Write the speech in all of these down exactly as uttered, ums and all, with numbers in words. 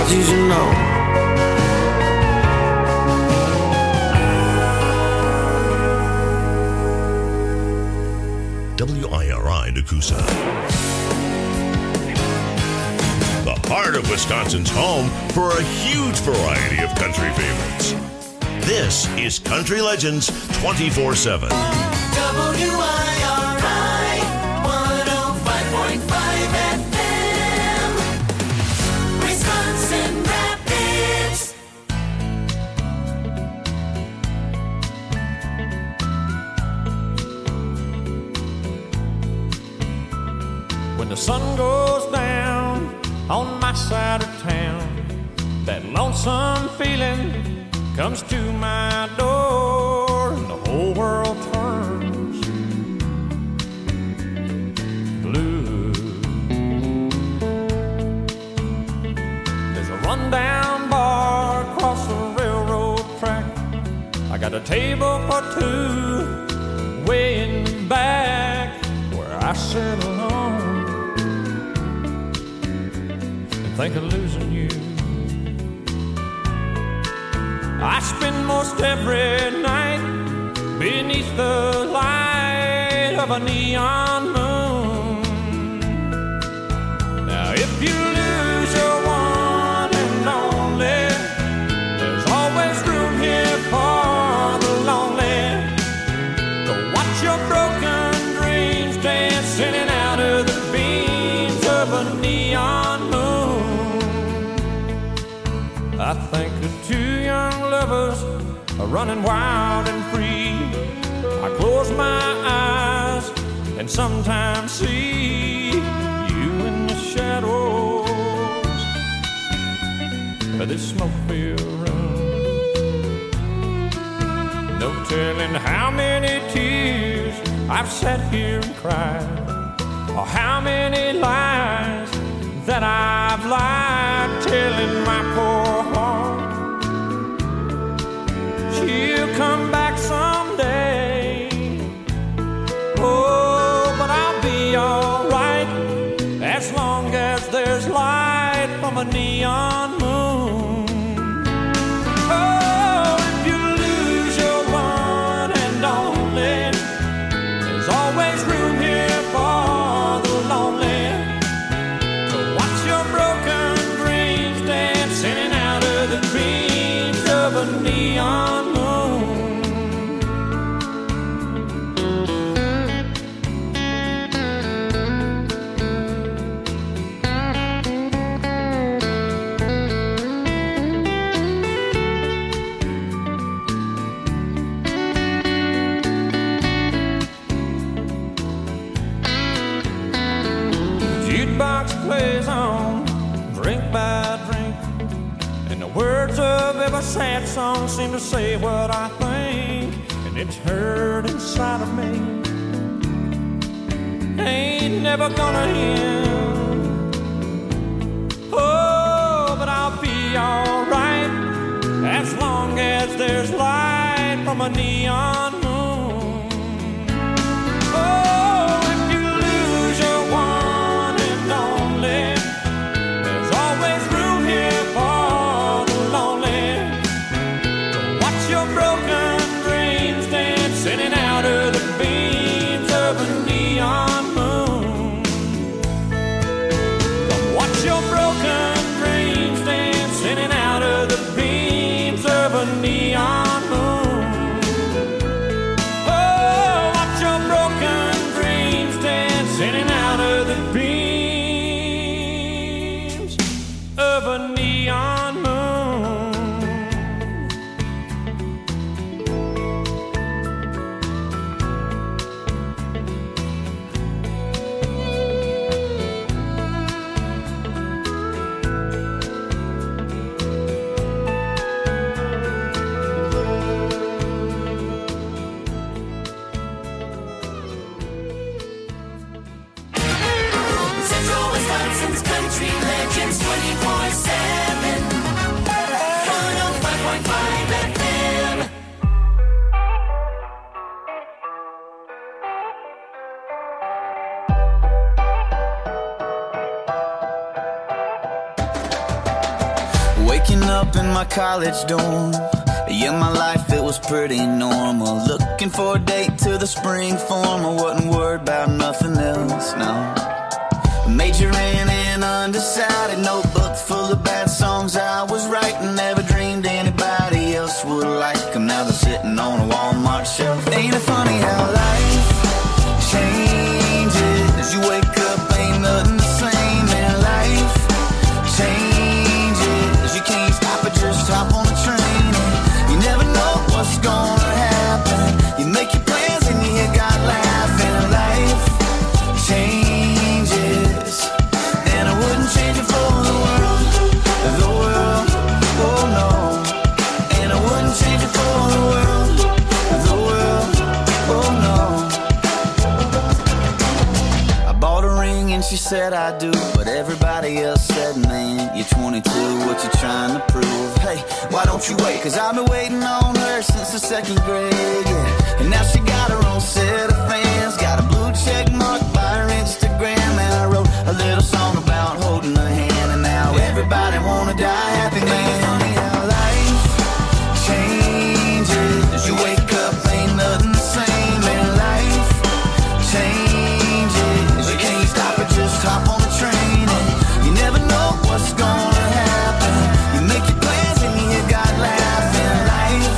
things you should know. W I R I Nakusa. The heart of Wisconsin's home for a huge variety of country favorites. This is Country Legends twenty-four seven. W I R I one oh five point five F M, Wisconsin Rapids. When the sun goes down on my side of town, that lonesome feeling comes to my door, and the whole world turns blue. There's a rundown bar across the railroad track. I got a table for two way in the back where I sit alone and think of losing you. I spend most every night beneath the light of a neon moon. Now if you lose your one and only, there's always room here for the lonely to watch your broken dreams dancing in and out of the beams of a neon moon. I think of two young lovers are running wild and free. I close my eyes and sometimes see you in the shadows of this smoke-filled room. No telling how many tears I've sat here and cried, or how many lies that I've lied, telling my poor heart she'll come back someday. Oh, but I'll be alright as long as there's light from a neon moon. Oh, if you lose your one and only, there's always room here for the lonely to watch your broken dreams dance in and out of the beams of a neon moon. Jukebox plays on, drink by drink, and the words of every sad song seem to say what I think, and it's hurt inside of me. Ain't never gonna end. Oh, but I'll be alright as long as there's light from a neon moon. Oh, if you lose your one and only, there's always room here for the lonely to watch your broken dreams dance in and out of the beams of a neon moon. Come watch your broken dreams dance in and out of the beams of a neon moon. Waking up in my college dorm. Yeah, my life, it was pretty normal. Looking for a date to the spring form. I wasn't worried about nothing else, no. Majoring in undecided, notebook full of bad songs I was writing. Never dreamed anybody else would like them. Now they're sitting on a Walmart shelf. Ain't it funny how life changes? As you wake up, ain't nothing the same. And life changes. You can't stop it, just hop on the train. And you never know what's gonna happen. You make your plans and you hear God laughing. Life changes, and I wouldn't change it for the world, the world, oh no. And I wouldn't change it for the world, the world, oh no. I bought a ring and she said I do, but everybody else said, man, you're twenty-two, what you trying to prove? Hey, why don't you wait? Cause I've been waiting on her since the second grade, yeah. And now she got her own set of fans, got a blue check mark by her Instagram. And I wrote a little song about holding her hand, and now everybody wanna die happy, man. Funny how life changes. You wake up, ain't nothing the same. And life changes. You can't stop it, just hop on the train. And you never know what's gonna happen. You make your plans and you hear God laughing. Life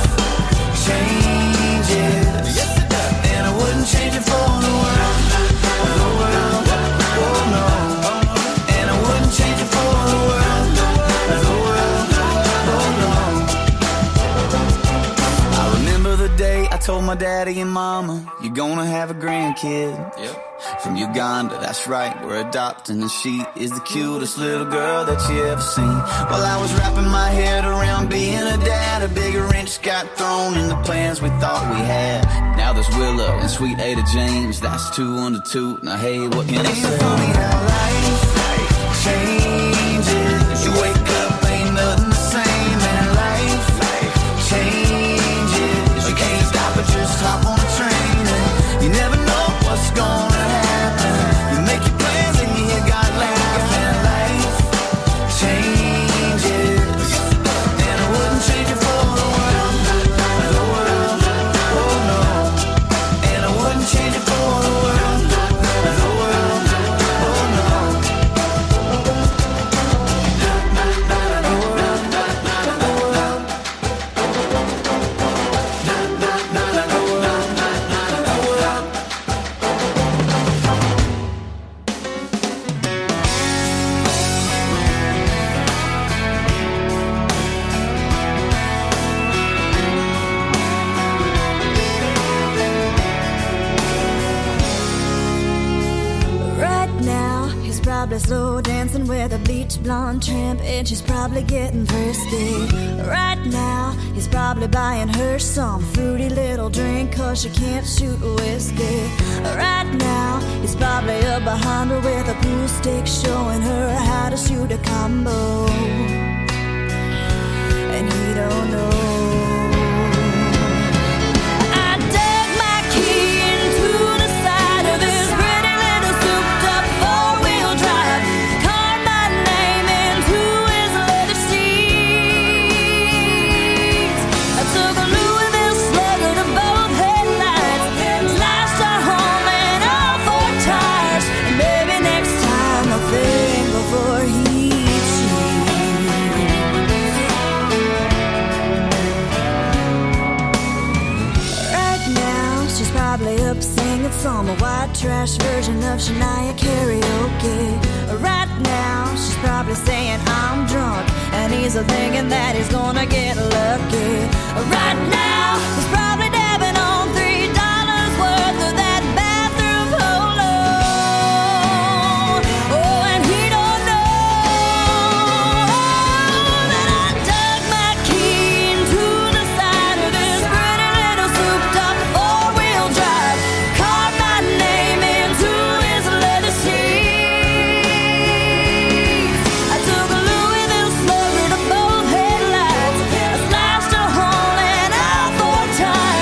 changes, yes it does. And I wouldn't change it for the world, the world, oh no. And I wouldn't change it for the world, the world, oh no. I remember the day I told my daddy and mama, you're gonna have a grandkid. Yep. From Uganda, that's right, we're adopting. And she is the cutest little girl that you ever seen. While I was wrapping my head around being a dad, a bigger wrench got thrown in the plans we thought we had. Now there's Willa and sweet Ada James, that's two under two. Now hey, what can I say? Ain't it funny how life changes? You wake up, ain't nothing the same. And life changes. You can't stop it, just hop on a train. And you never know what's gonna happen. You make your plans and you hear God laughing. Life changes, and I wouldn't change it for the world, the world, oh no. And I wouldn't change it for the world, the world, oh no. Right now, he's probably slow dancing with a beach blonde tramp, and she's probably getting thirsty. Right now, he's probably buying her some fruity little drink, cause she can't shoot whiskey. Right now, he's probably up behind her with a pool stick, showing her how to shoot a combo. And he don't know. I dug my key into the side of his pretty little souped-up four-wheel drive, carved my name into his leather seats. I took a Louisville Slugger to both headlights, slashed a home and all four tires. And maybe next time I'll think before he probably up singing some white trash version of Shania karaoke. Right now, she's probably saying I'm drunk, and he's thinking that he's gonna get lucky. Right now, he's probably dabbing on three dollars worth of that bathroom polo. Oh, and he don't know that I dug my key into the side of this pretty little souped-up four-wheel drive, carved my name into his leather seats. I took a Louisville Slugger to both headlights, I slashed a hole in all four tires.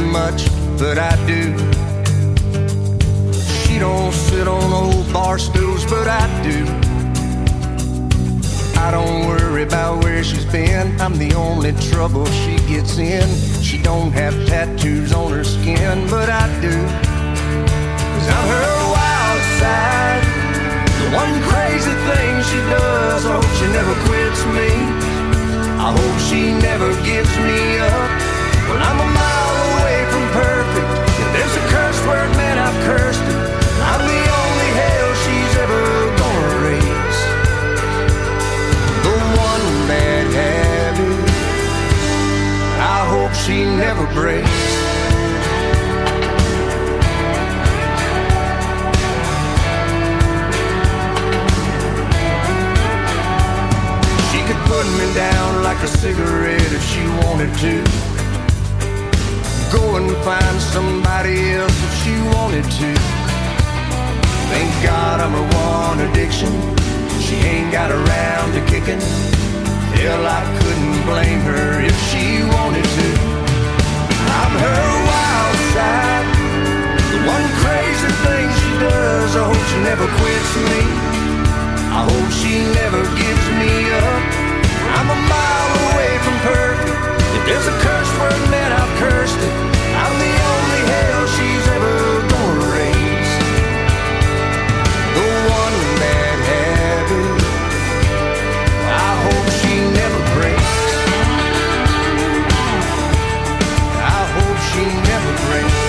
much, but I do. She don't sit on old bar stools, but I do. I don't worry about where she's been. I'm the only trouble she gets in. She don't have tattoos on her skin, but I do. Cause I'm her wild side, the one crazy thing she does. I hope she never quits me. I hope she never gives me up. Well, I'm a mile away from perfect. If there's a curse word, man, I've cursed it. I'm the only hell she's ever gonna raise. The one bad habit I hope she never breaks. She could put me down like a cigarette if she wanted to. Go and find somebody else if she wanted to. Thank God I'm her one addiction. She ain't got around to kicking. Hell, I couldn't blame her if she wanted to. I'm her wild side, the one crazy thing she does. I hope she never quits me. I hope she never gives me up. I'm a mile away from perfect. If there's a curse word, man, I've cursed it. I'm the only hell she's ever gonna raise. The one bad habit I hope she never breaks. I hope she never breaks.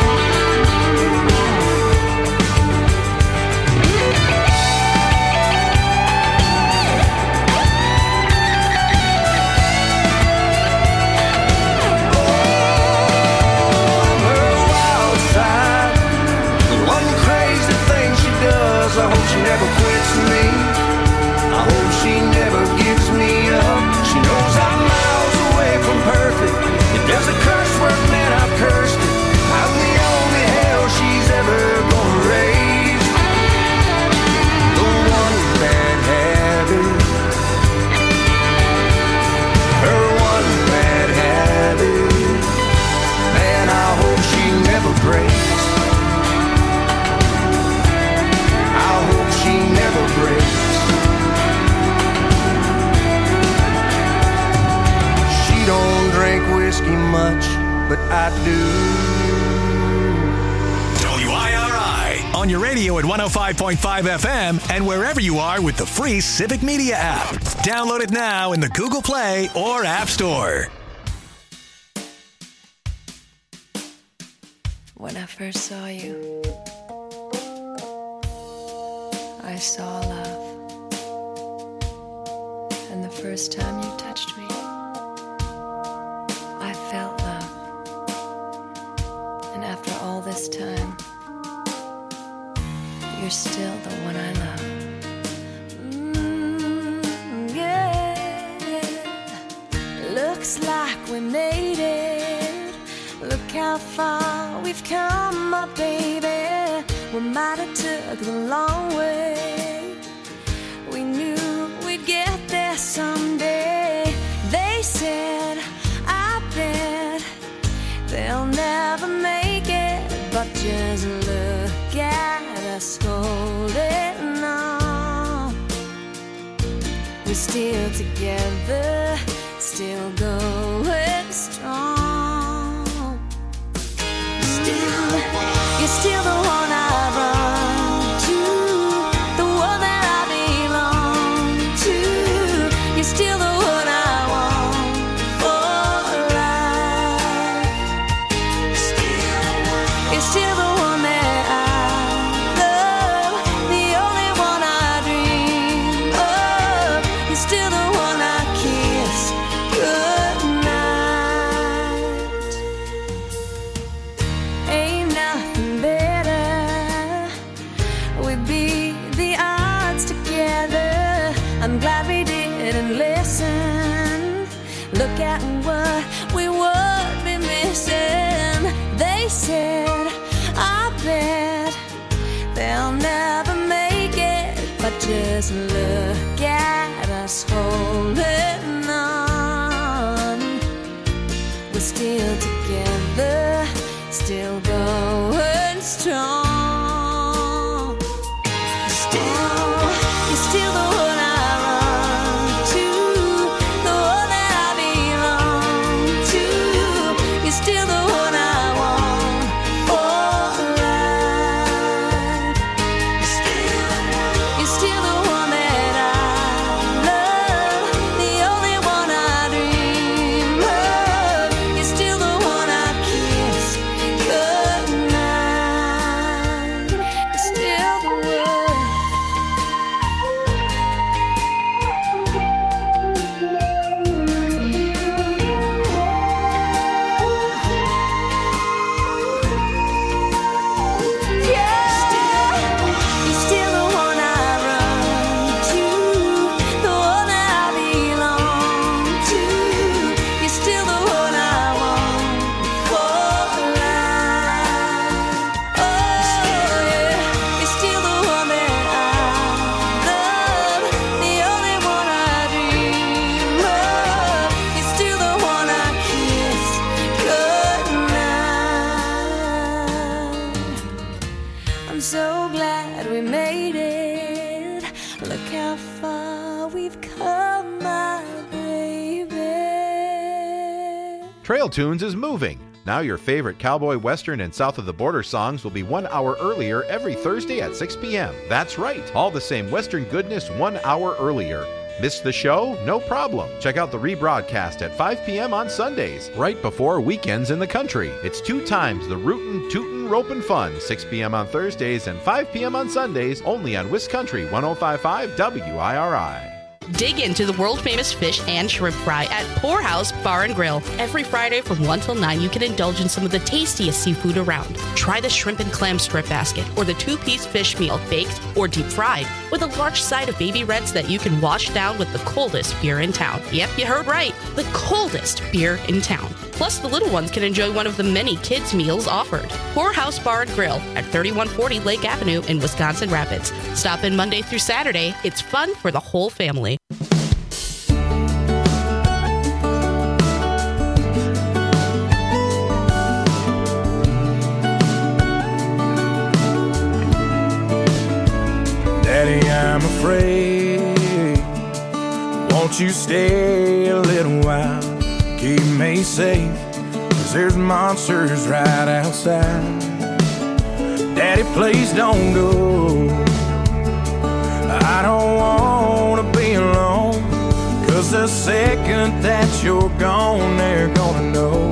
I hope she never quits me. I hope she never gives me up. She knows I'm miles away from perfect. If there's a curse word, man, I've cursed it. I'm the only hell she's ever gonna raise. The one bad habit, her one bad habit, man, I hope she never breaks. She never breaks. She don't drink whiskey much, but I do. W I R I on your radio at one oh five point five F M and wherever you are with the free Civic Media app. Download it now in the Google Play or App Store. When I first saw you, I saw love. And the first time you touched me, I felt love. And after all this time, you're still the one I love. Mm, yeah. Looks like we made it. Look how far we've come, my baby. We might have took the long way. We knew we'd get there someday. They said, I bet they'll never make it. But just look at us holding on. We're still together, still going strong. Still, you're still the one I run to, the one that I belong to. You're still the one I want for life. Still, you're still the one that I love, the only one I dream of. You're still the one I kiss goodnight. Ain't nothing better. We beat the odds together. I'm glad we didn't listen. Look at what we would be missing. They said, I bet they'll never make it. But just look at us holding on. we're still together, still going strong. Still, you're still the one I run to, the one that I belong to. You're still the one I want for life. You're still, you're still the one that I love, the only one I dream of. You're still the one I kiss goodnight. You're still the one. Yeah, you're still the one I run to, the one that I belong to. You're still the one I want for life. Oh yeah, you're still the one that I love, the only one I dream of. You're still the one I kiss goodnight. I'm so glad we made it. Look how far we've come, my baby. Trail Tunes is moving. Now your favorite cowboy, western, and south of the border songs will be one hour earlier every Thursday at six p.m. That's right, all the same western goodness one hour earlier. Missed the show? No problem. Check out the rebroadcast at five p.m. on Sundays, right before weekends in the country. It's two times the rootin', tootin', ropin' fun, six p.m. on Thursdays and five p.m. on Sundays, only on Wiscountry one oh five point five W I R I. Dig into the world-famous fish and shrimp fry at Poorhouse Bar and Grill. Every Friday from one till nine, you can indulge in some of the tastiest seafood around. Try the shrimp and clam strip basket or the two-piece fish meal, baked or deep fried, with a large side of baby reds that you can wash down with the coldest beer in town. Yep, you heard right. The coldest beer in town. Plus, the little ones can enjoy one of the many kids' meals offered. Poorhouse Bar and Grill at thirty-one forty Lake Avenue in Wisconsin Rapids. Stop in Monday through Saturday. It's fun for the whole family. Daddy, I'm afraid. Won't you stay a little while? Keep me safe, 'cause there's monsters right outside. Daddy, please don't go. I don't wanna be alone, 'cause the second that you're gone, they're gonna know.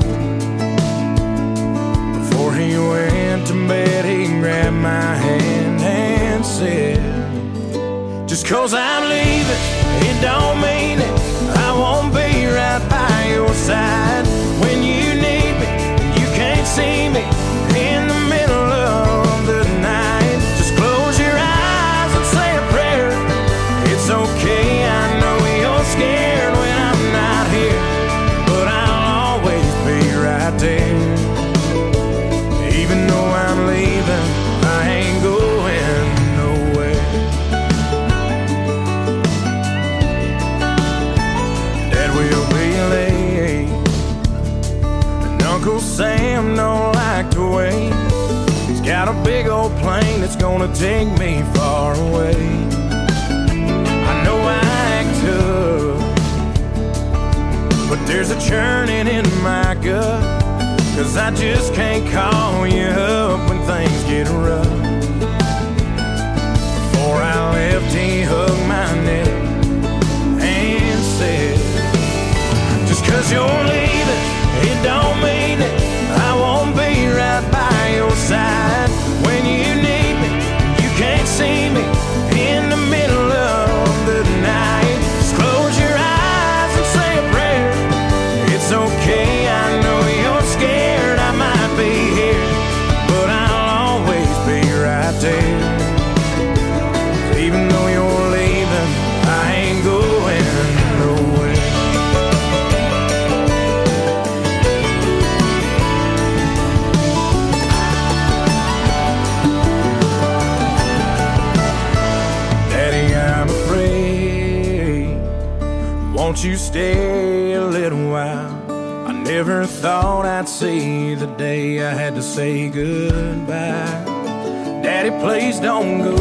Before he went to bed, he grabbed my hand and said, just 'cause I'm leaving, it don't mean it. I won't be right by your side when you need me. You can't see me in the middle of the night. Just close your eyes and say a prayer. It's okay, I know you're scared when I'm not here, but I'll always be right there. Even though I'm leaving, I ain't going nowhere. Dad will be late, and Uncle Sam don't like to wait. He's got a big old plane that's gonna take me far away. I know I act tough, but there's a churning in my gut, 'cause I just can't call you up when things get rough. Before I left, he hugged my neck and said, just 'cause you're leaving, it don't mean it. I won't be right by your side when you need me. You can't see me in the middle of the night. Just close your eyes and say a prayer. It's okay, I know you're scared. I might be here, but I'll always be right there. Even though you're leaving, I ain't going nowhere. Daddy, I'm afraid. Won't you stay a little while? I Never thought I'd see the day I had to say goodbye. Daddy, please don't go.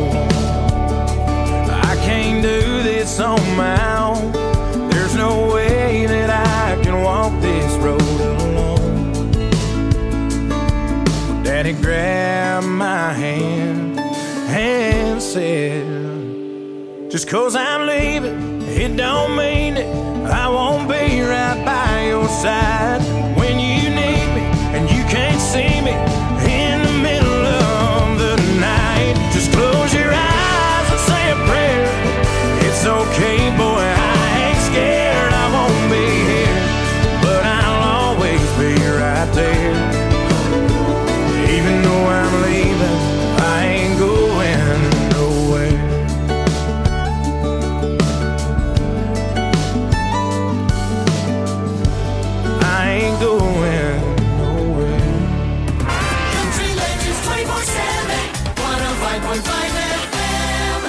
I can't do this on my own. There's no way that I can walk this road alone. Daddy grabbed my hand and said, just 'cause I'm leaving, it don't mean it I won't be right by your side when you need me and you can't see me in the middle of the night. Just close your eyes and say a prayer. It's okay, boy, I ain't scared. I won't be here, but I'll always be right there. Even though I'm leaving, I ain't going nowhere. Going nowhere. Country Legends twenty-four seven, one oh five point five F M.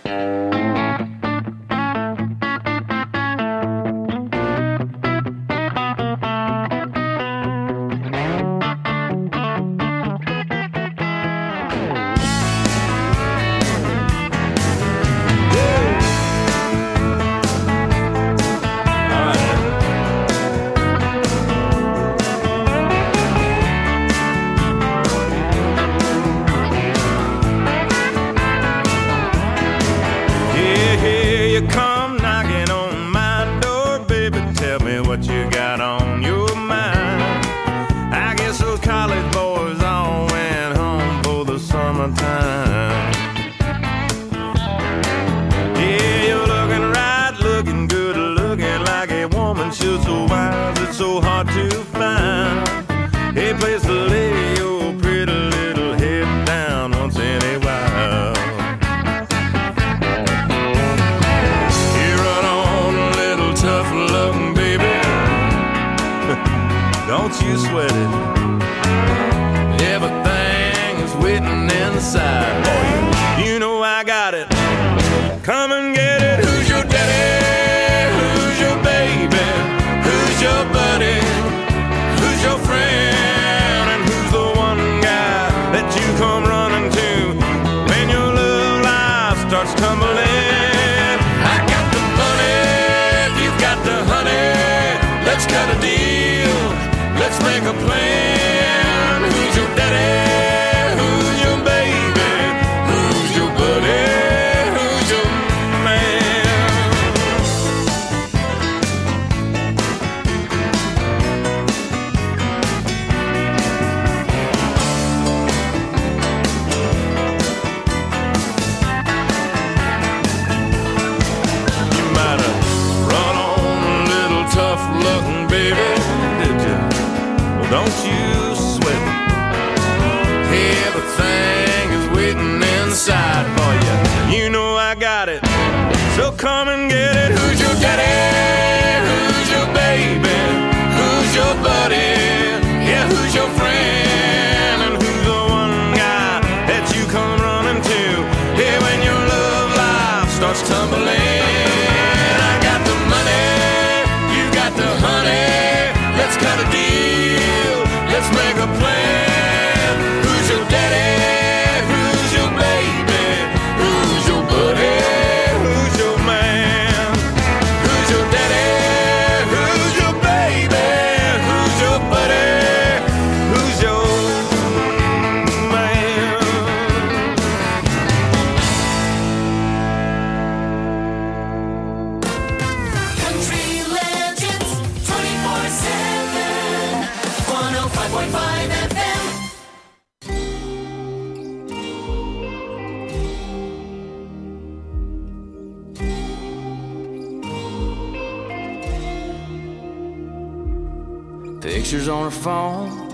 Pictures on her phone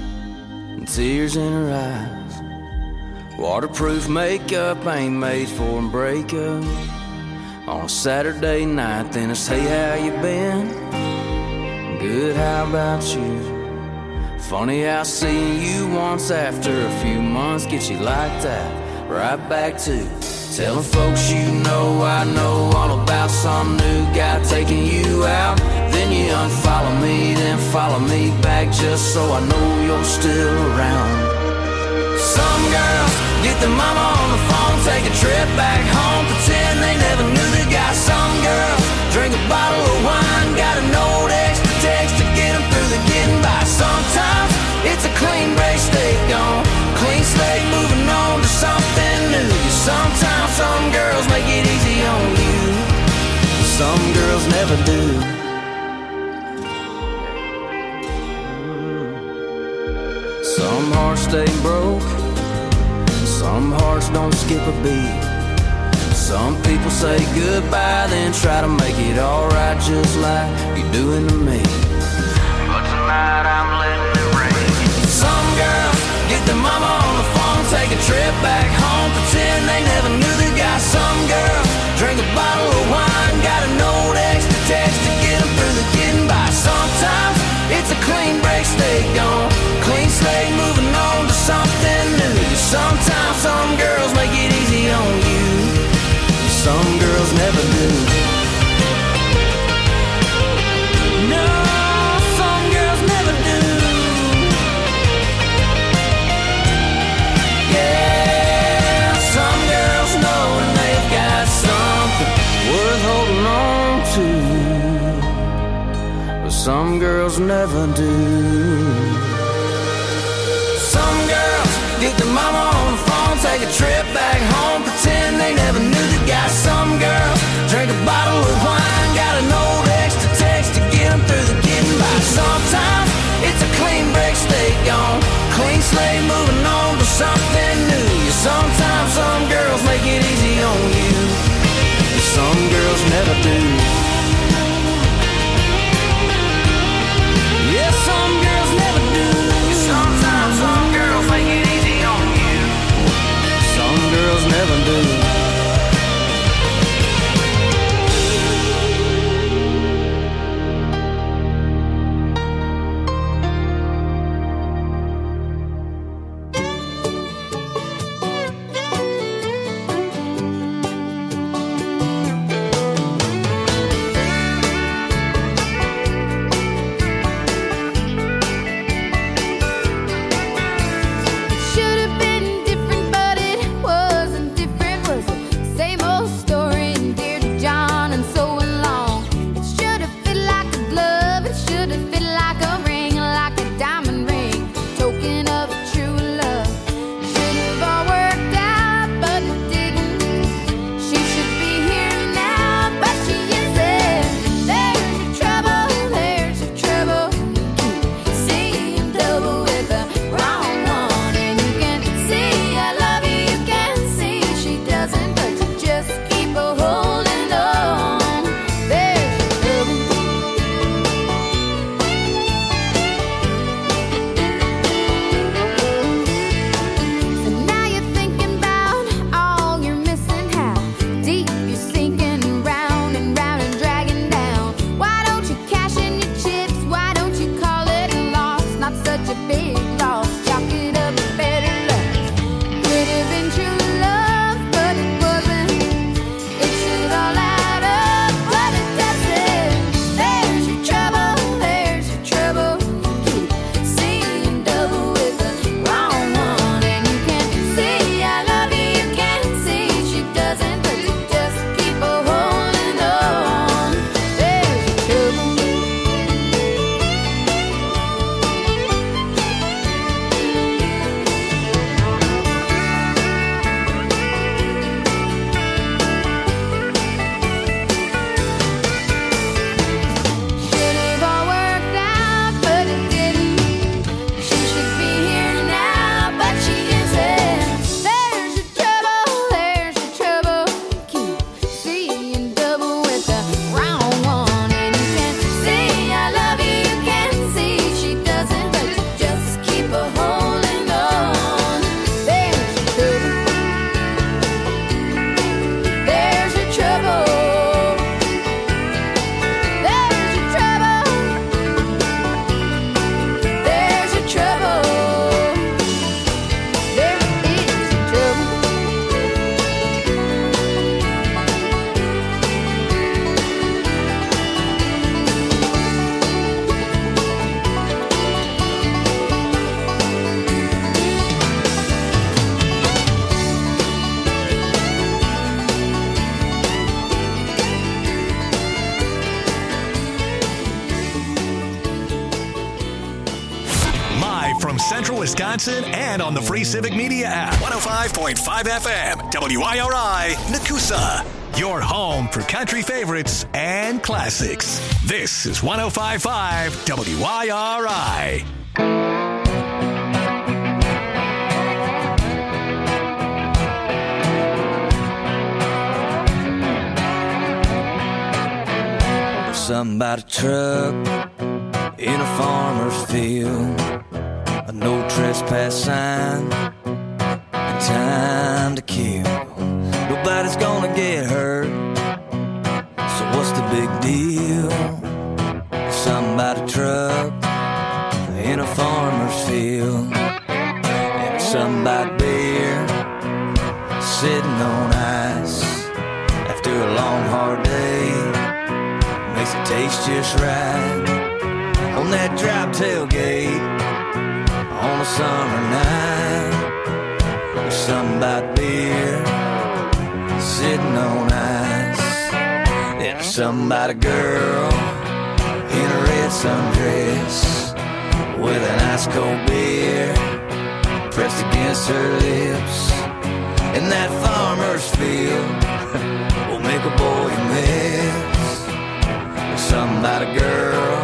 and tears in her eyes. Waterproof makeup ain't made for a breakup. On a Saturday night, then it's hey, how you been? Good, how about you? Funny how seeing you once after a few months gets you like that. Right back to telling folks you know I know all about some new guy taking you out. then you unfollow me, then follow me back just so I know you're still around. Some girls get their mama on the phone, take a trip back home, pretend they never knew the guy. Some girls drink a bottle of wine, got a note extra text to get them through the getting by. Sometimes it's a clean break, stay gone, clean slate, moving on to something new. Sometimes some girls make it easy on you, some girls never do. Some hearts stay broke, some hearts don't skip a beat. Some people say goodbye, then try to make it alright just like you're doing to me. But tonight I'm letting it rain. Some girls get their mama on the phone, take a trip back home, pretend they never knew the guy. Some girls drink a bottle of wine, got a note extra text to get them through the getting by. Sometimes it's a clean break, stay gone, clean slate, moving on to something new. Sometimes some girls make it easy on you, some girls never do. No, some girls never do. Yeah, some girls know when they've got something worth holding on to, but some girls never do. Some girls get their mama on the phone, take a trip back home, pretend they never knew the guy. Some girls drink a bottle of wine, got an old extra text to get them through the getting by. Sometimes it's a clean break, stay gone, clean slate, moving on to something new. Sometimes some girls make it easy on you, some girls never do. Yeah, some girls never do. Sometimes some girls make it easy on you, some girls never do. Live from Central Wisconsin and on the free Civic Media app. one oh five point five F M, W I R I, Nakusa. Your home for country favorites and classics. This is one oh five point five W I R I. Something about a truck in a farmer's field, a no trespass sign, and time to kill. Nobody's gonna get hurt, so what's the big deal? Something about a truck in a farmer's field, and something about beer sitting on ice after a long hard day. Makes it taste just right on that drop tailgate on a summer night. There's something about beer sitting on ice. There's something about a girl in a red sundress with an ice cold beer pressed against her lips. And that farmer's field will make a boy miss. Something about a girl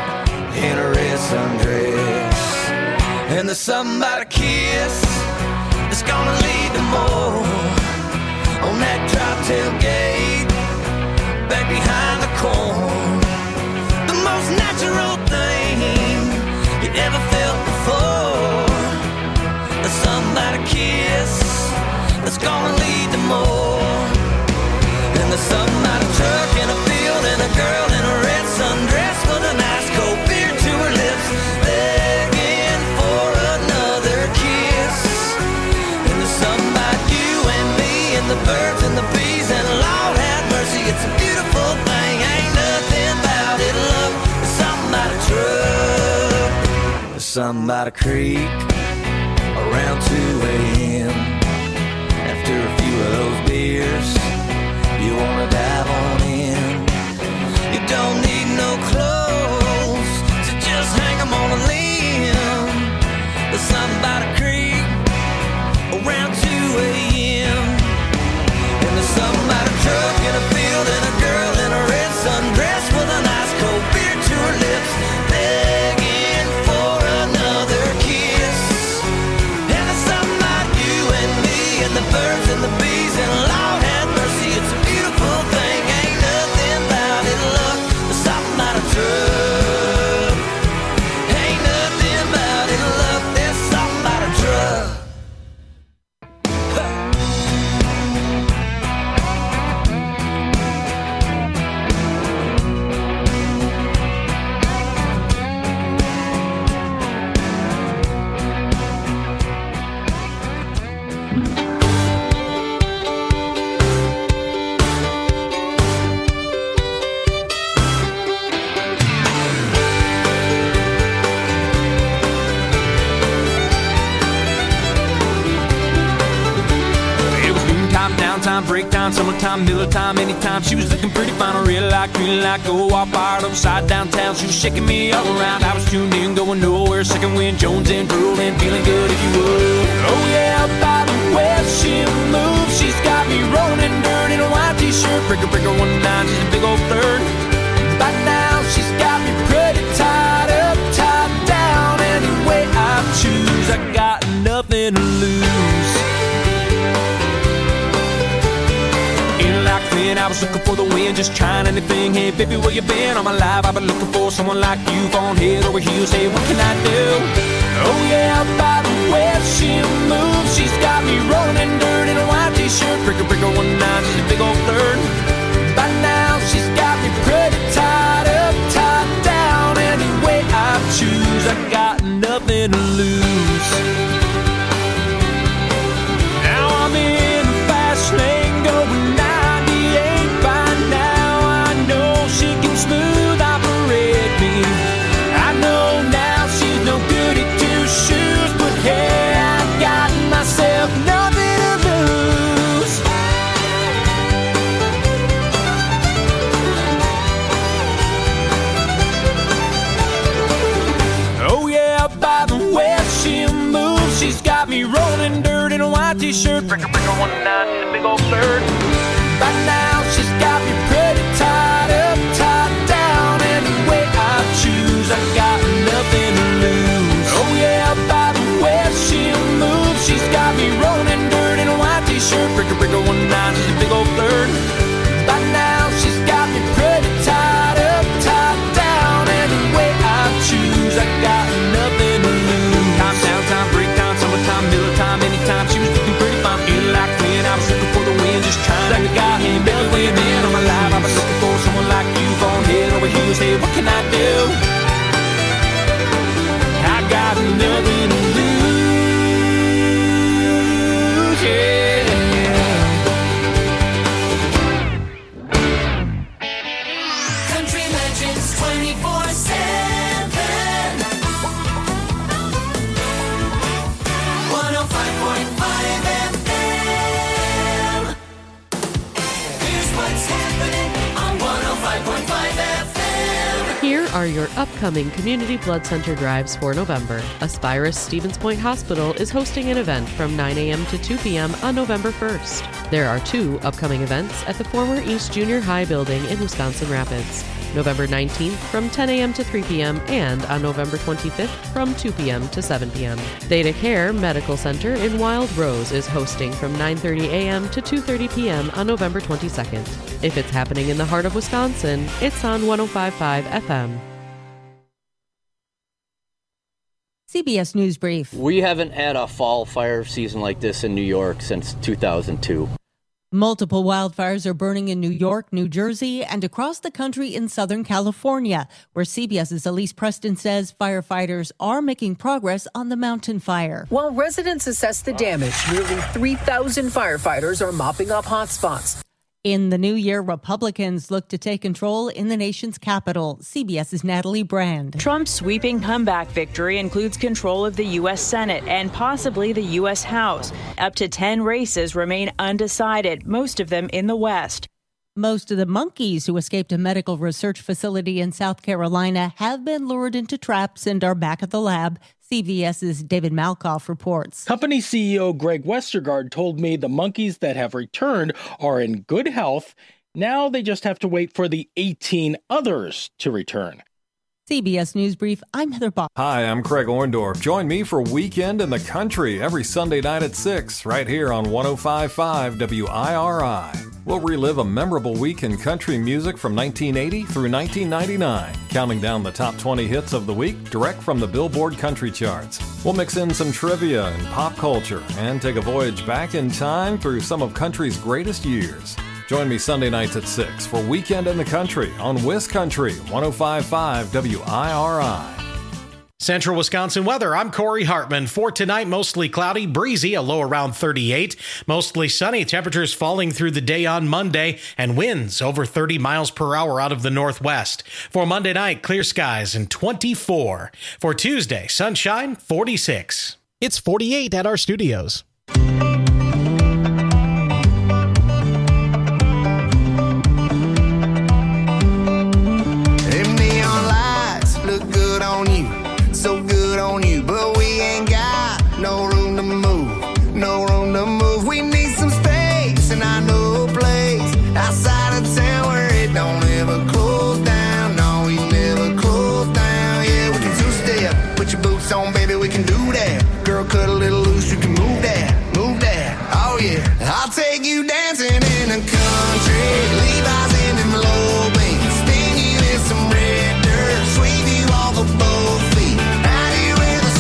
in a red sundress, and there's something about a kiss that's gonna lead to more on that drop tailgate back behind the corn. The most natural thing you ever felt before. There's something about a kiss that's gonna lead to more, and there's something about a truck in a field and a girl in a red sundress with an ice cold beer to her lips, begging for another kiss. And there's something about you and me and the birds and the bees, and Lord have mercy, it's a beautiful thing. Ain't nothing about it, love. There's something about a truck. There's something about a creek around two a.m. After a few of those beers, you wanna dive on in. You don't need no clothes to just hang them on a limb. There's something about a creek around two a.m. And there's something about a truck in a field and a girl in a red sundress with an ice cold beer to her lips, begging for another kiss. And there's something about you and me and the birds and the bees, and Lord have mercy, it's a beautiful thing. Ain't nothing about it, love. There's something about a truck. Ain't nothing about it, love. There's something about a truck. Downtime, break time, summertime, Miller time, anytime. She was looking pretty fine, I really like, really like. Go off fired upside downtown. She was shaking me all around. I was tuned in, going nowhere. Second wind, Jones and drooling, feeling good if you would. Oh yeah, by the way she moves, she's got me rolling in dirt in a white t-shirt. Breaker, breaker, one nine, she's a big old third. By now she's got me pretty tied up, tied down. Any way I choose, I got nothing to lose. I was looking for the wind, just trying anything. Hey baby, where you been all my life? I've been looking for someone like you, falling head over heels. Hey, what can I do? Oh yeah, by the way she moves, she's got me rolling in dirt in a white t-shirt. Breaker, breaker, one nine, she's a big old third. By now she's got me pretty tied up, tied down. Any way I choose, I got nothing to lose. Now I'm in the fast lane going smooth operate me. I know now she's no good at two shoes, but hey, I got myself nothing to lose. Oh yeah, by the way white t-shirt, breaker, breaker, one nine, and a big old bird. By now, she's got me pretty tied up, tied down. Any way I choose, I got nothing to lose. Oh yeah, by the way she moves, she's got me rolling in dirt in a white t-shirt, breaker, breaker, one nine, and a big old bird. By now, she's got me pretty tied up, tied down. Any way I choose, I got nothing to lose. Time, downtime, break time, summertime, middle time, anytime. She was looking pretty fine, feeling like when I was looking for the wind, just trying like a guy ain't barely weighing in on my life. I was looking for someone like you, on head over heels. Hey, what can I do? I got nothing to lose, yeah. Country Legends twenty-four seven. one oh five point five F M. Here's what's happening on one oh five point five F M. Here are your upcoming community blood center drives for November. Aspirus Stevens Point Hospital is hosting an event from nine a.m. to two p.m. on November first. There are two upcoming events at the former East Junior High building in Wisconsin Rapids. November nineteenth from ten a.m. to three p.m. and on November twenty-fifth from two p.m. to seven p.m. Theta Care Medical Center in Wild Rose is hosting from nine thirty a.m. to two thirty p.m. on November twenty-second. If it's happening in the heart of Wisconsin, it's on one oh five point five F M. C B S News Brief. We haven't had a fall fire season like this in New York since two thousand two. Multiple wildfires are burning in New York, New Jersey, and across the country in Southern California, where CBS's Elise Preston says firefighters are making progress on the mountain fire. While residents assess the damage, nearly three thousand firefighters are mopping up hotspots. In the new year, Republicans look to take control in the nation's capital. CBS's Natalie Brand. Trump's sweeping comeback victory includes control of the U S Senate and possibly the U S House. Up to ten races remain undecided, most of them in the West. Most of the monkeys who escaped a medical research facility in South Carolina have been lured into traps and are back at the lab. CBS's David Malkoff reports. Company C E O Greg Westergaard told me the monkeys that have returned are in good health. Now they just have to wait for the eighteen others to return. C B S News Brief, I'm Heather Bob. Hi, I'm Craig Orndorff. Join me for Weekend in the Country every Sunday night at six, right here on one oh five point five W I R I. We'll relive a memorable week in country music from nineteen eighty through nineteen ninety-nine, counting down the top twenty hits of the week direct from the Billboard Country Charts. We'll mix in some trivia and pop culture and take a voyage back in time through some of country's greatest years. Join me Sunday nights at six for Weekend in the Country on WisCountry one oh five point five W I R I. Central Wisconsin weather. I'm Corey Hartman. For tonight, mostly cloudy, breezy, a low around thirty-eight. Mostly sunny, temperatures falling through the day on Monday, and winds over thirty miles per hour out of the northwest. For Monday night, clear skies and twenty-four. For Tuesday, sunshine, forty-six. It's forty-eight at our studios. So good on you, but we ain't got no room to move, no room to move. We need some space, and I know a place outside of town where it don't ever close down. No, we never close down. Yeah, we can two-step, put your boots on, baby, we can do that. Girl, cut a little loose, you can move that, move that. Oh yeah, I'll take you dancing in the country, Levi's in them low beans, sting you in some red dirt, sweep you off of both feet.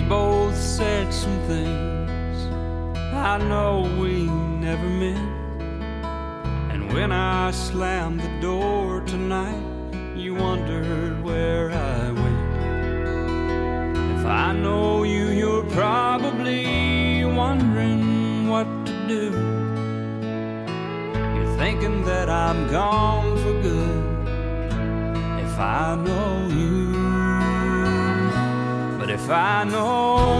both said some things I know we never meant. And when I slammed the door tonight, you wondered where I went. If I know you, you're probably wondering what to do. You're thinking that I'm gone for good. If I know you, but if I know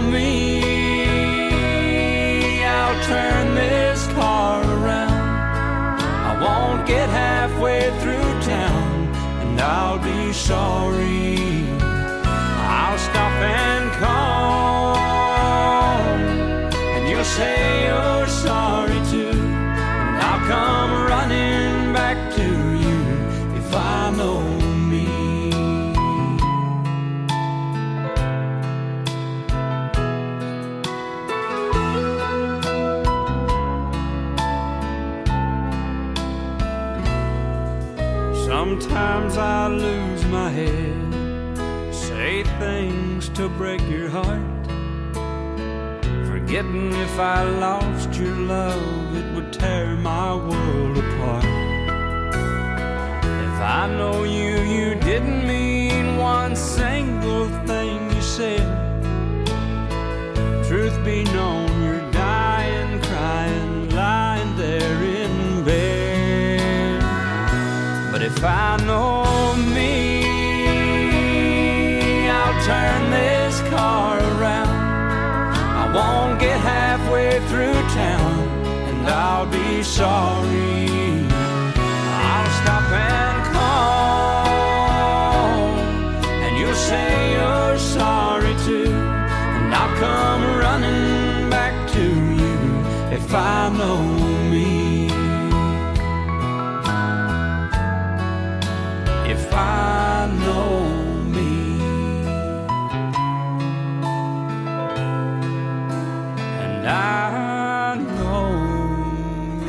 me, I'll turn this car around. I won't get halfway through town, and I'll be sorry. I'll stop and call, and you'll say you're sorry too, and I'll come running back to you if I know me. Sometimes I lose my head, say things to break your heart, forgetting if I lost your love, it would tear my world apart. If I know you, you didn't mean one single thing you said. Truth be known, you're dying, crying, lying there in bed. But if I know me, I'll turn this car around. I won't get halfway through town, and I'll be sorry. I'll stop and call, and you'll say you're sorry too, and I'll come running back to you if I know me. If I know me, and I know me.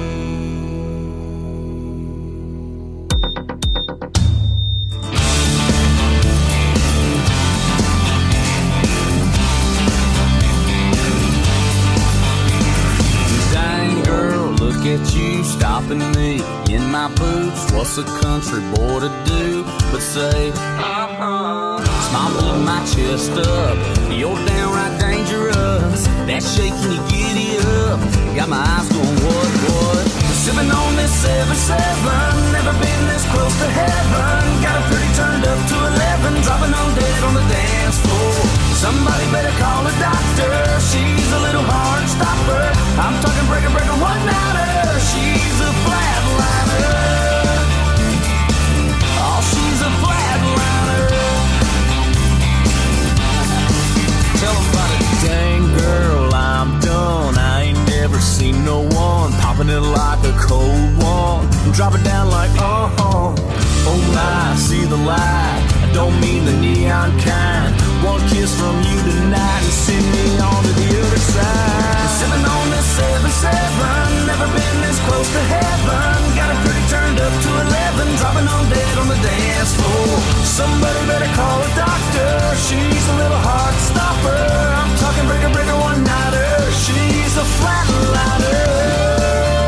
Dang girl, look at you stopping me in my boots. What's a country boy to do but say, uh-huh? Smile pulling my chest up, you're downright dangerous. That shaking you giddy up, got my eyes going what, what? Sipping on this seven seven, never been this close to heaven. Got a pretty turned up to eleven, dropping on dead on the dance floor. Somebody better call a doctor, she's a little hard stopper. I'm talking breaker, breaker, one-nighter, she's a flatliner. Oh, she's a flatliner. Tell them about it. Dang girl, I'm done. I ain't never seen no one popping it like a cold one. Drop it down like, uh-huh. Oh my, see the light. I don't mean the neon kind. One kiss from you tonight and send me on to the other side. Sipping on this seven seven, never been this close to heaven. Got it pretty turned up to eleven, dropping on dead on the dance floor. Somebody better call a doctor, she's a little heart stopper. I'm talking breaker, breaker, one-nighter, she's a flatliner.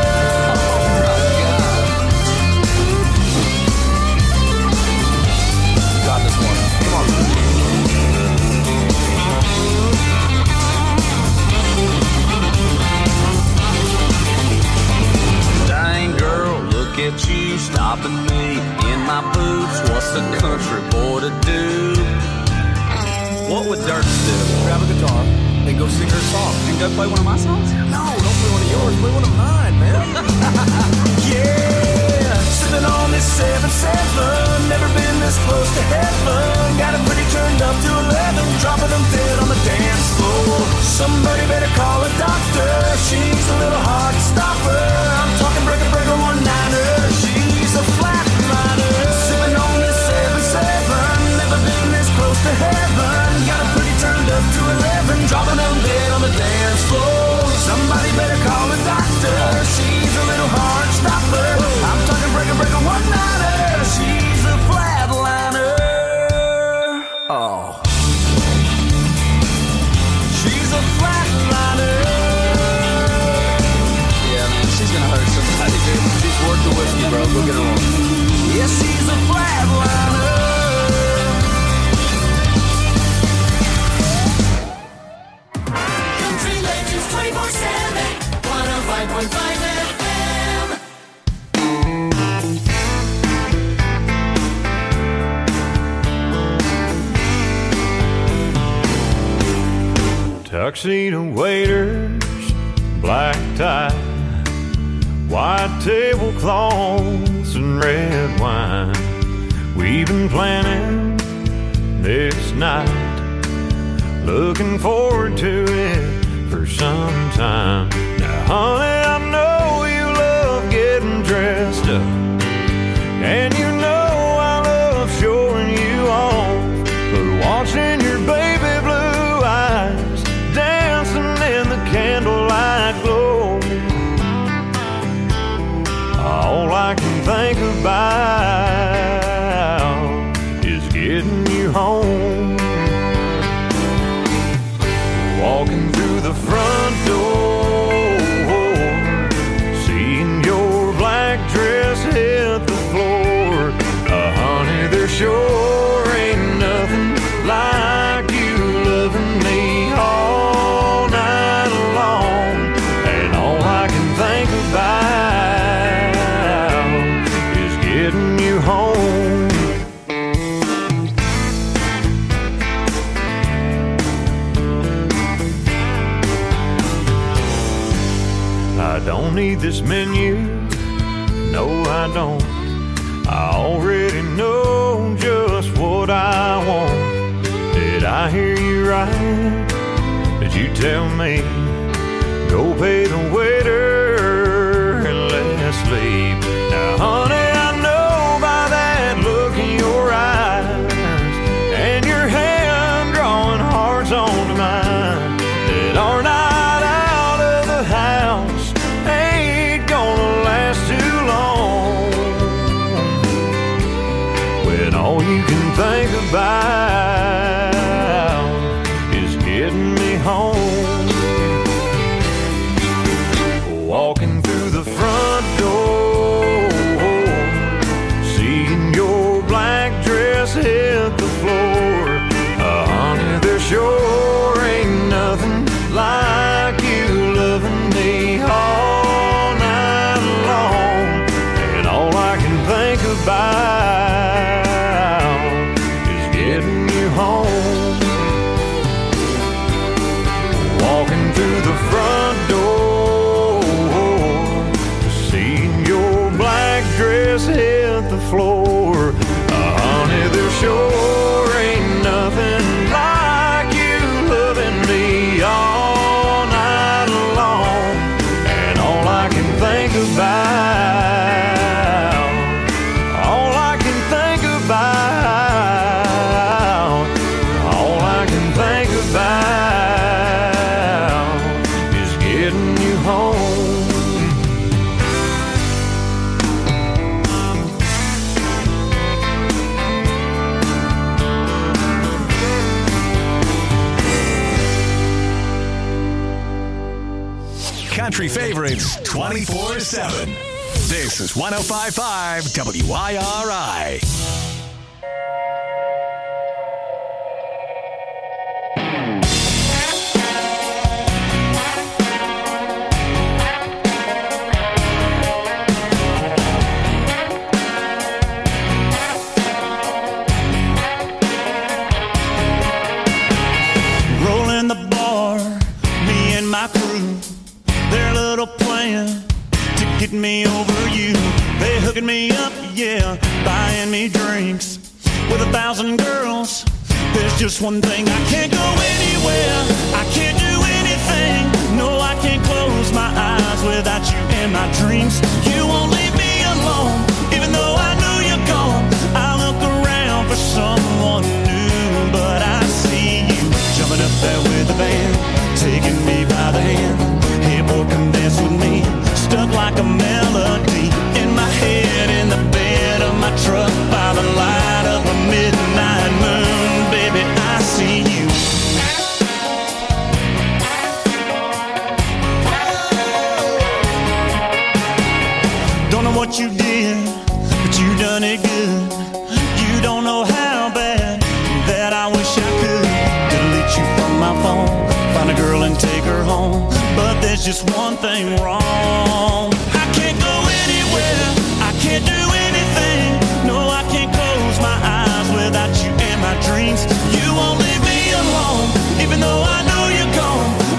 Look at you stopping me in my boots. What's a country boy to do? What would Dirk do? Grab a guitar and go sing her song. And go play one of my songs? No, don't play one of yours. Play one of mine, man. Yeah, sitting on this seven seven, never been this close to heaven. Got it pretty turned up to eleven, dropping them dead on the dance floor. Somebody better call a doctor, she's a little heart stopper. I'm talking breaker, breaker, one-nighter, she's a flatliner. Sipping on this seven seven, never been this close to heaven. Got it pretty turned up to eleven, dropping them dead on the dance floor. Somebody better call a doctor, she's a little heart stopper. I'm talking breaker, breaker, one-nighter. tuxedo waiters, black tie, white tablecloths and red wine. We've been planning this night, looking forward to it for some time. Now, honey, I know you love getting dressed up, and you know I love showing you off, but watching your baby blue eyes dancing in the candlelight glow, all I can think about is getting you home. Walking through the front door, seeing your black dress hit the floor. Uh, honey, there sure ain't nothing like you loving me all night long. And all I can think about is getting you home. I don't need this menu, no I don't. I already know just what I want. Did I hear you right? Did you tell me, go pay the waiter and let's leave? Now honey, I know by that look in your eyes and your hand drawing hearts onto mine, that our night out of the house ain't gonna last too long, when all you can think about is getting me home. Walking through the front door, seeing your black dress hit the floor. Uh, honey, there sure ain't nothing like you loving me all night long. And all I can think about is getting you home. Walking through the front door, seeing your black dress hit the floor. Uh, honey, there sure ain't nothing like you loving me all night long. And all I can think about, all I can think about, all I can think about is getting you home. Country favorites twenty-four seven. This is one oh five point five W I R I. Rolling the bar, me and my crew, their little plan to get me over you. They hooking me up, yeah, buying me drinks with a thousand girls. There's just one thing, I can't go anywhere, I can't do anything. No, I can't close my eyes without you in my dreams. You won't leave me alone, even though I know you're gone. I look around for someone new, but I see you jumping up there with the band, taking me by the hand. Hey boy, come dance with me. Stuck like a melody in my head, in the bed of my truck, by the light of a midnight moon. Baby, I see you. Don't know what you did, but you done it good. You don't know how bad that I wish I could delete you from my phone, find a girl and take her home. But there's just one thing wrong, I can't go anywhere, I can't do anything. No, I can't close my eyes without you in my dreams. You won't leave me alone, even though I know you're gone.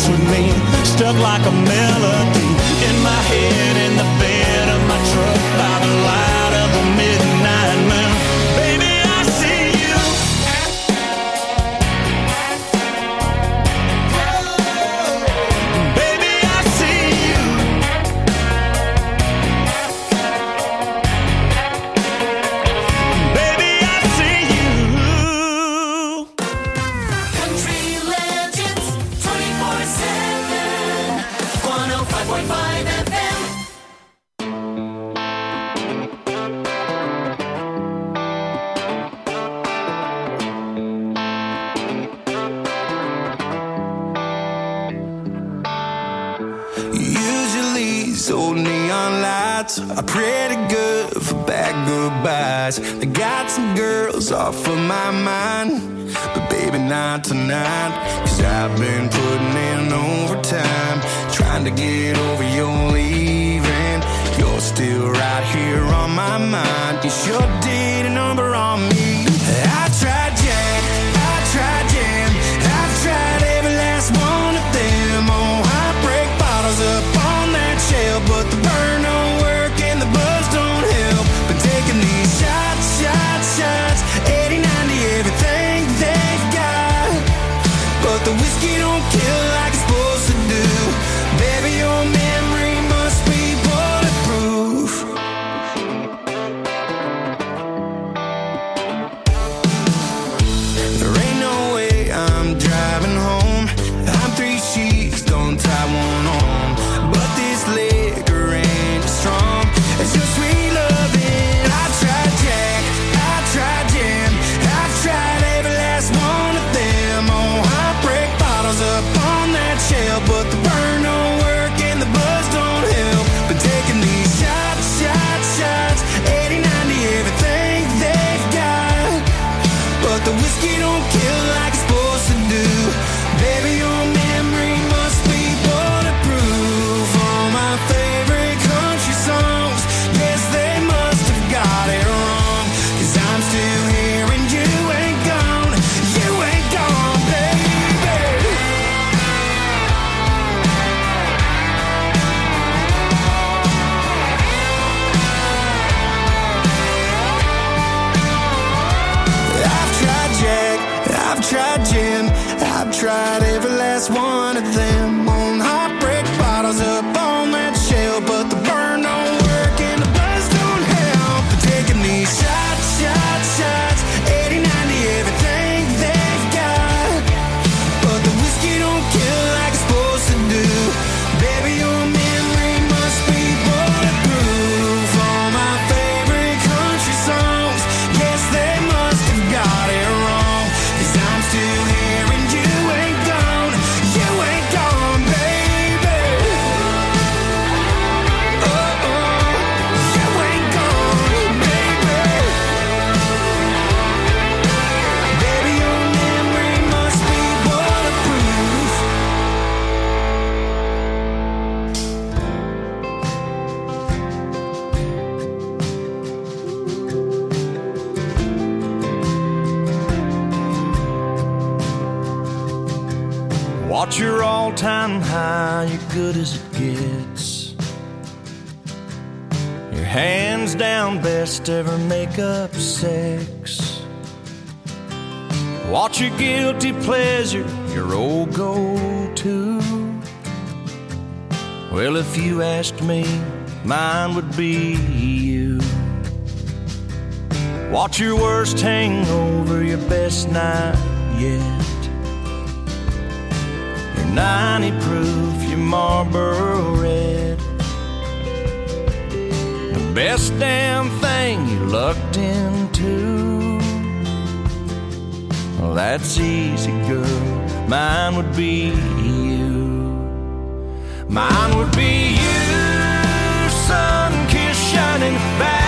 dance with me, stuck like a melody in my head, in the bed of my truck, by the light of the midnight moon. Baby, I see you. Baby, I see you. Baby, I see you. Country legends, twenty-four seven, one oh five point five F M. Usually these old neon lights are pretty good for bad goodbyes. I got some girls off of my mind, but baby not tonight. Cause I've been putting in overtime, trying to get over your leaving. You're still right here on my mind. You sure did a number on me. I tried Jack, I tried Jam, I've tried every last one of them. Oh, I break bottles up on that shelf, but the burn don't work and the buzz don't help. Been taking these shots, shots, shots, eighty, ninety, everything they've got, but the whiskey don't kill like it's supposed to do. Baby, your memory must be bulletproof. There ain't no way I'm driving home. I'm three sheets, don't tie one on, but this liquor ain't strong. It's your sweet loving. I tried Jack, I tried Jam, I've tried every last one of them. Oh, I break bottles up on that shelf, but the burn don't work and the buzz don't help. Been taking these shots, shots, shots, eighty, ninety, everything they've got, but the whiskey don't kill like it's supposed to do. Baby, your memory must be bulletproof. All my favorite country songs, yes, they must have got it wrong. Cause I'm still here and you ain't gone. You ain't gone, baby. I've tried Jack, I've tried Jim, I've tried every last one of them. On hot break bottles up on that shelf, but the burn don't work and the buzz don't help. Been taking these shots, shots, shots, eighty, ninety, everything they've got, but the whiskey don't kill like it's supposed to do. Baby, your memory must be bulletproof. All my favorite country songs, yes, they must have got it wrong. Cause I'm still here and you ain't gone. You ain't gone, baby. Oh, oh, you ain't gone, baby. Baby, your memory must be bulletproof. Watch your all-time high, you're good as it gets. Your hands down best ever make-up sex. Watch your guilty pleasure, your old go-to. Well, if you asked me, mine would be you. Watch your worst hangover, your best night yet. Your ninety proof, your Marlboro Red. The best damn thing you lucked into. Well, that's easy, girl. Mine would be you. Mine would be you, sun kiss shining back.